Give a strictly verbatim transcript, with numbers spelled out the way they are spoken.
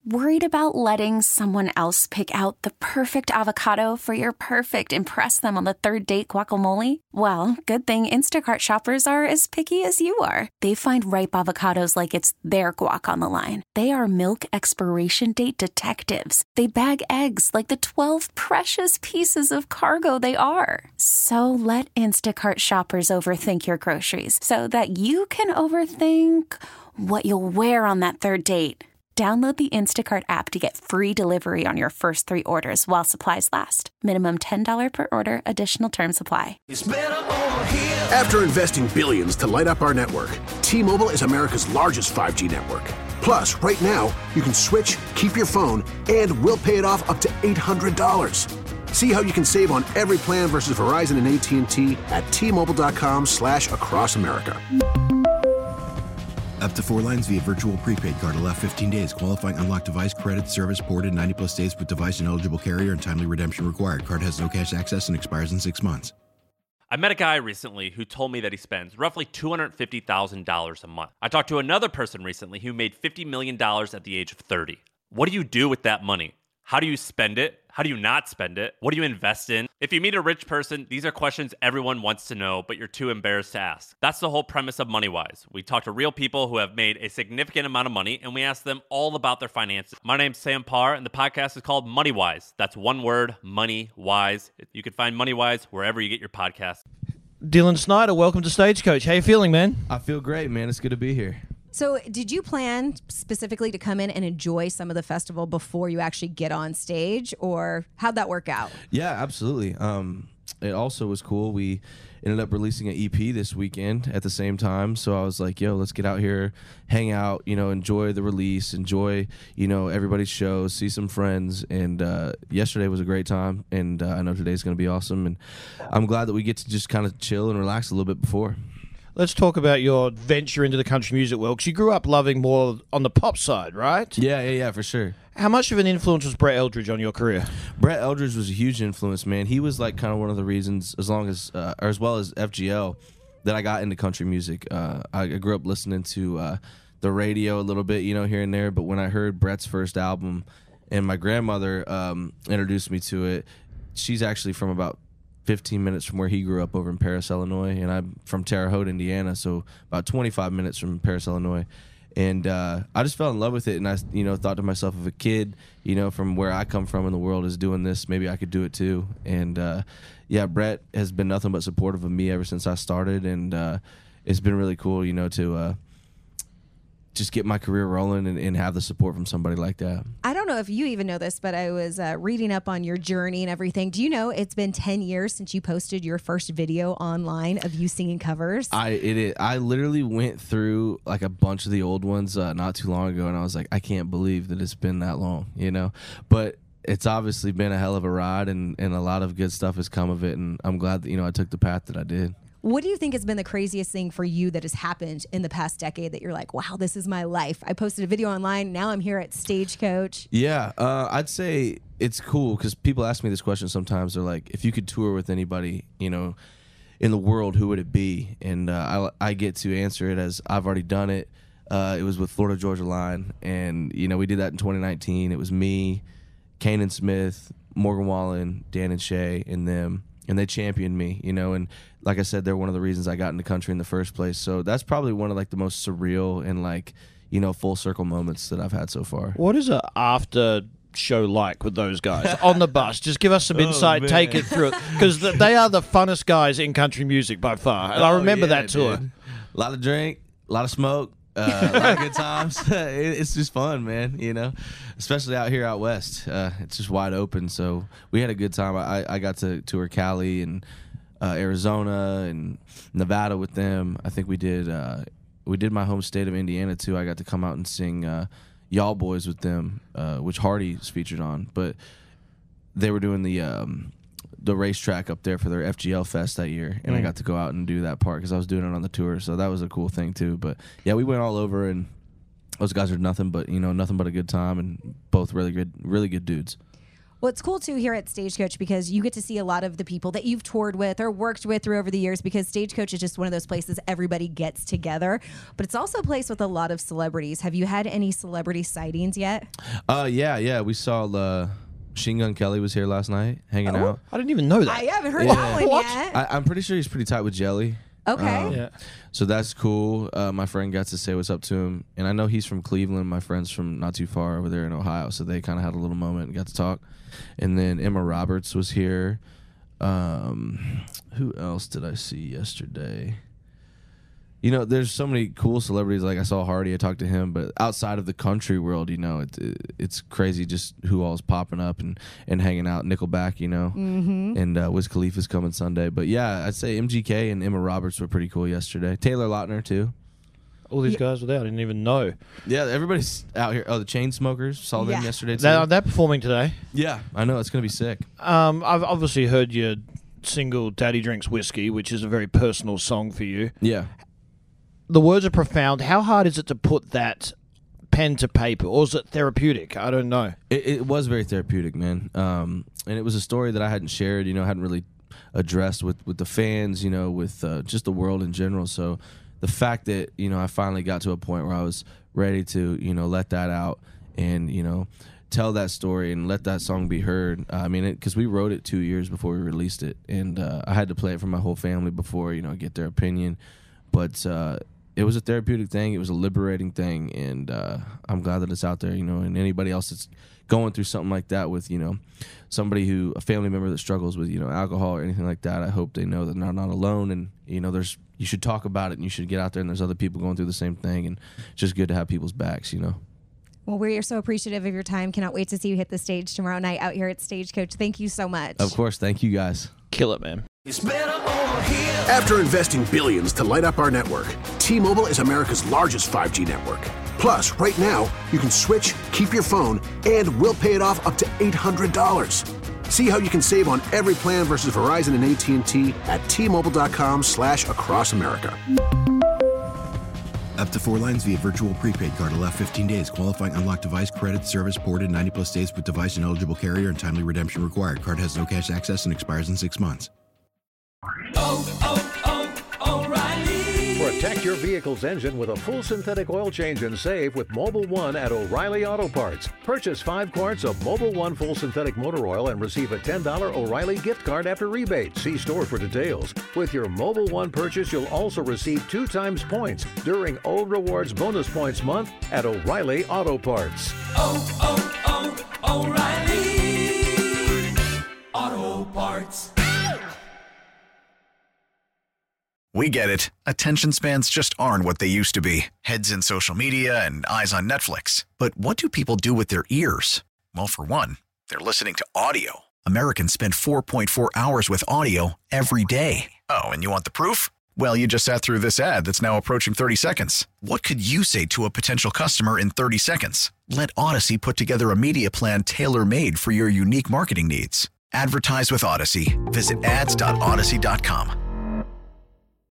Worried about letting someone else pick out the perfect avocado for your perfect impress them on the third date guacamole? Well, good thing Instacart shoppers are as picky as you are. They find ripe avocados like it's their guac on the line. They are milk expiration date detectives. They bag eggs like the twelve precious pieces of cargo they are. So let Instacart shoppers overthink your groceries so that you can overthink what you'll wear on that third date. Download the Instacart app to get free delivery on your first three orders while supplies last. Minimum ten dollars per order. Additional terms apply. After investing billions to light up our network, T-Mobile is America's largest five G network. Plus, right now, you can switch, keep your phone, and we'll pay it off up to eight hundred dollars. See how you can save on every plan versus Verizon and A T and T at T-Mobile.com slash across America. Up to four lines via virtual prepaid card. Allow fifteen days. Qualifying unlocked device credit service ported ninety plus days with device and eligible carrier and timely redemption required. Card has no cash access and expires in six months. I met a guy recently who told me that he spends roughly two hundred fifty thousand dollars a month. I talked to another person recently who made fifty million dollars at the age of thirty. What do you do with that money? How do you spend it? How do you not spend it? What do you invest in? If you meet a rich person, these are questions everyone wants to know, but you're too embarrassed to ask. That's the whole premise of MoneyWise. We talk to real people who have made a significant amount of money, and we ask them all about their finances. My name's Sam Parr, and the podcast is called MoneyWise. That's one word, MoneyWise. You can find MoneyWise wherever you get your podcasts. Dylan Snyder, welcome to Stagecoach. How you feeling, man? I feel great, man. It's good to be here. So did you plan specifically to come in and enjoy some of the festival before you actually get on stage, or how'd that work out? Yeah, absolutely. Um, it also was cool. We ended up releasing an E P this weekend at the same time. So I was like, yo, let's get out here, hang out, you know, enjoy the release, enjoy, you know, everybody's shows, see some friends. And uh, yesterday was a great time. And uh, I know today's going to be awesome. And I'm glad that we get to just kind of chill and relax a little bit before. Let's talk about your venture into the country music world, because you grew up loving more on the pop side, right? Yeah, yeah, yeah, for sure. How much of an influence was Brett Eldredge on your career? Brett Eldredge was a huge influence, man. He was like kind of one of the reasons, as long as, uh, or as well as F G L, that I got into country music. Uh, I grew up listening to uh, the radio a little bit, you know, here and there. But when I heard Brett's first album, and my grandmother um, introduced me to it, she's actually from about fifteen minutes from where he grew up over in Paris, Illinois, and I'm from Terre Haute, Indiana, so about twenty-five minutes from Paris, Illinois. And uh, I just fell in love with it, and I, you know, thought to myself, if a kid, you know, from where I come from in the world is doing this, maybe I could do it too. And uh, yeah, Brett has been nothing but supportive of me ever since I started, and uh, it's been really cool, you know, to uh, just get my career rolling and, and have the support from somebody like that. I don't know if you even know this, but I was uh, reading up on your journey and everything. Do you know it's been ten years since you posted your first video online of you singing covers? I it, it I literally went through like a bunch of the old ones uh, not too long ago, and I was like, I can't believe that it's been that long, you know? But it's obviously been a hell of a ride, and, and a lot of good stuff has come of it, and I'm glad that, you know, I took the path that I did. What do you think has been the craziest thing for you that has happened in the past decade that you're like, wow, this is my life? I posted a video online. Now I'm here at Stagecoach. Yeah, uh, I'd say it's cool because people ask me this question sometimes. They're like, if you could tour with anybody, you know, in the world, who would it be? And uh, I, I get to answer it as I've already done it. Uh, it was with Florida Georgia Line. And, you know, we did that in twenty nineteen. It was me, Kanan Smith, Morgan Wallen, Dan and Shay, and them. And they championed me, you know, and like I said, they're one of the reasons I got into country in the first place. So that's probably one of like the most surreal and like, you know, full circle moments that I've had so far. What is a after show like with those guys on the bus? Just give us some insight, oh, take it through it, because th- they are the funnest guys in country music by far. And oh, I remember yeah, that tour. Dude. A lot of drink, a lot of smoke. Uh, a lot of good times. It's just fun, man, you know, especially out here out west. Uh, it's just wide open, so we had a good time. I, I got to tour Cali and uh, Arizona and Nevada with them. I think we did uh, we did my home state of Indiana too. I got to come out and sing uh, Y'all Boys with them, uh, which Hardy's featured on, but they were doing the um, the racetrack up there for their F G L Fest that year, and mm. I got to go out and do that part because I was doing it on the tour, so that was a cool thing too. But yeah, we went all over, and those guys are nothing but, you know, nothing but a good time, and both really good, really good dudes. Well, it's cool too here at Stagecoach because you get to see a lot of the people that you've toured with or worked with through over the years, because Stagecoach is just one of those places everybody gets together. But it's also a place with a lot of celebrities. Have you had any celebrity sightings yet? Uh, yeah, yeah. We saw uh, Machine Gun Kelly was here last night, hanging Oh. out. I didn't even know that. I haven't heard Yeah. that one What? yet. I, I'm pretty sure he's pretty tight with Jelly. Okay. Um, Yeah. So that's cool. Uh, my friend got to say what's up to him. And I know he's from Cleveland. My friend's from not too far over there in Ohio. So they kind of had a little moment and got to talk. And then Emma Roberts was here. Um, who else did I see yesterday? You know, there's so many cool celebrities. Like I saw Hardy, I talked to him, but outside of the country world, you know, it, it, it's crazy just who all's popping up and, and hanging out. Nickelback, you know, mm-hmm. and uh, Wiz Khalifa's coming Sunday. But yeah, I'd say M G K and Emma Roberts were pretty cool yesterday. Taylor Lautner too. All these guys were there. I didn't even know. Yeah, everybody's out here. Oh, the Chainsmokers, saw them Yeah. yesterday too. They're, they're performing today. Yeah, I know, it's gonna be sick. Um, I've obviously heard your single "Daddy Drinks Whiskey," which is a very personal song for you. Yeah. The words are profound. How hard is it to put that pen to paper, or is it therapeutic? I don't know. It, it was very therapeutic, man. Um, and it was a story that I hadn't shared, you know, hadn't really addressed with, with the fans, you know, with uh, just the world in general. So the fact that, you know, I finally got to a point where I was ready to, you know, let that out and, you know, tell that story and let that song be heard. Uh, I mean, because we wrote it two years before we released it. And uh, I had to play it for my whole family before, you know, get their opinion. But uh, it was a therapeutic thing. It was a liberating thing. And uh, I'm glad that it's out there, you know, and anybody else that's going through something like that with, you know, somebody who, a family member that struggles with, you know, alcohol or anything like that, I hope they know that they're not alone. And, you know, there's, you should talk about it and you should get out there and there's other people going through the same thing. And it's just good to have people's backs, you know. Well, we are so appreciative of your time. Cannot wait to see you hit the stage tomorrow night out here at Stagecoach. Thank you so much. Of course. Thank you guys. Kill it, man. After investing billions to light up our network, T-Mobile is America's largest five G network. Plus, right now, you can switch, keep your phone, and we'll pay it off up to eight hundred dollars. See how you can save on every plan versus Verizon and A T and T at T-Mobile.com slash across America. Up to four lines via virtual prepaid card. Allow fifteen days. Qualifying unlocked device credit. Service ported ninety plus days with device and eligible carrier and timely redemption required. Card has no cash access and expires in six months. Oh, oh, oh, O'Reilly. Protect your vehicle's engine with a full synthetic oil change and save with Mobile One at O'Reilly Auto Parts. Purchase five quarts of Mobile One full synthetic motor oil and receive a ten dollars O'Reilly gift card after rebate. See store for details. With your Mobile One purchase, you'll also receive two times points during O Rewards Bonus Points Month at O'Reilly Auto Parts. Oh, oh, oh, O'Reilly Auto Parts. We get it. Attention spans just aren't what they used to be. Heads in social media and eyes on Netflix. But what do people do with their ears? Well, for one, they're listening to audio. Americans spend four point four hours with audio every day. Oh, and you want the proof? Well, you just sat through this ad that's now approaching thirty seconds. What could you say to a potential customer in thirty seconds? Let Odyssey put together a media plan tailor-made for your unique marketing needs. Advertise with Odyssey. Visit ads dot odyssey dot com.